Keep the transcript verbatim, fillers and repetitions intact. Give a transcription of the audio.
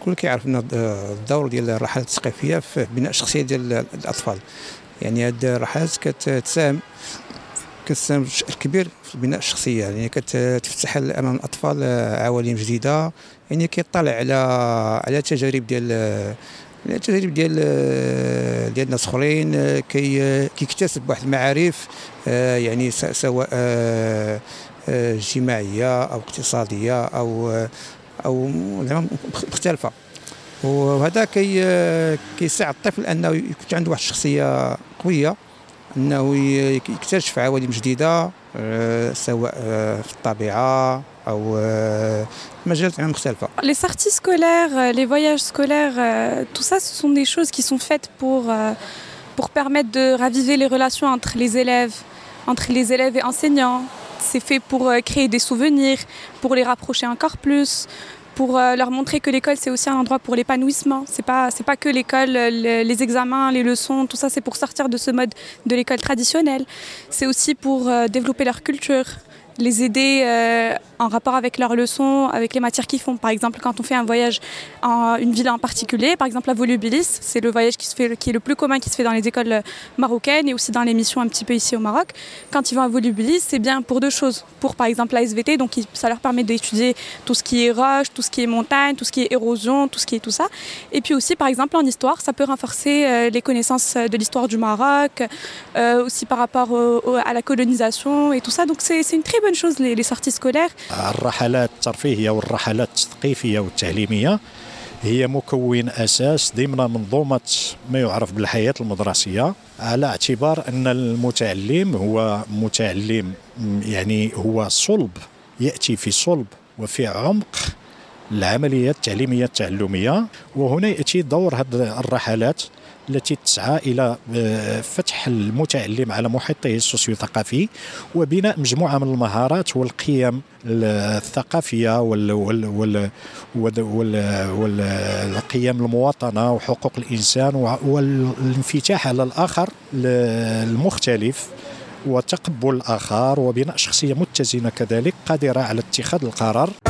الكل كيعرف ان الدور ديال الرحلات الثقافيه في بناء الشخصيه ديال الاطفال. يعني هاد الرحلات كتساهم كتساهم بشكل كبير في بناء الشخصيه، يعني كتفتح امام الاطفال عوالم جديده، يعني كيطلع على على تجارب ديال التجارب ديال ديال الناس اخرين، كي كيكتسب واحد المعارف يعني سواء اجتماعيه او اقتصاديه او او مختلفه. وهذا كي كيساعد الطفل انه يكون عنده واحد الشخصيه قويه، انه يكتشف عوالم جديده سواء في الطبيعه او مجالات مختلفه. Les sorties scolaires, les voyages scolaires, tout ça, ce sont des choses qui sont faites pour pour permettre de raviver les relations entre les élèves, entre les élèves et enseignants. C'est fait pour créer des souvenirs, pour les rapprocher encore plus, pour leur montrer que l'école c'est aussi un endroit pour l'épanouissement. C'est pas c'est pas que l'école, les, les examens, les leçons, tout ça c'est pour sortir de ce mode de l'école traditionnelle. C'est aussi pour développer leur culture, les aider euh, en rapport avec leurs leçons, avec les matières qu'ils font. Par exemple, quand on fait un voyage en une ville en particulier, par exemple à Volubilis, c'est le voyage qui, se fait, qui est le plus commun qui se fait dans les écoles marocaines et aussi dans les missions un petit peu ici au Maroc. Quand ils vont à Volubilis, c'est bien pour deux choses. Pour par exemple la S V T, donc ça leur permet d'étudier tout ce qui est roche, tout ce qui est montagne, tout ce qui est érosion, tout ce qui est tout ça. Et puis aussi, par exemple, en histoire, ça peut renforcer euh, les connaissances de l'histoire du Maroc, euh, aussi par rapport au, au, à la colonisation et tout ça. Donc c'est une très bonne chose, les, les sorties scolaires. الرحلات الترفيهية والرحلات التثقيفية والتعليمية هي مكون أساس ضمن منظومة ما يعرف بالحياة المدرسية، على اعتبار أن المتعلم هو متعلم، يعني هو صلب، يأتي في صلب وفي عمق العملية التعليمية التعلمية. وهنا يأتي دور هذه الرحلات التي تسعى إلى فتح المتعلم على محيطه السوسيو ثقافي وبناء مجموعة من المهارات والقيم الثقافية وال وال وال وال والقيم المواطنة وحقوق الإنسان والانفتاح على الآخر المختلف وتقبل الآخر وبناء شخصية متزنة كذلك قادرة على اتخاذ القرار.